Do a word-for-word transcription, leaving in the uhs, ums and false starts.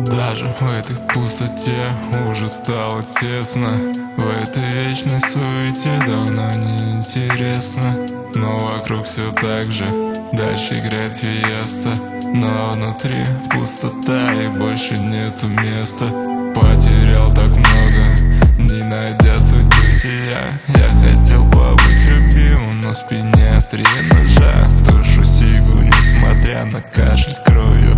Даже в этой пустоте уже стало тесно. В этой вечной суете давно не интересно. Но вокруг все так же, дальше играет фиеста. Но внутри пустота и больше нету места. Потерял так много, не найдя суть бытия. Я хотел побыть любимым, но в спине острие ножа. Тушу сигу, несмотря на кашель с кровью.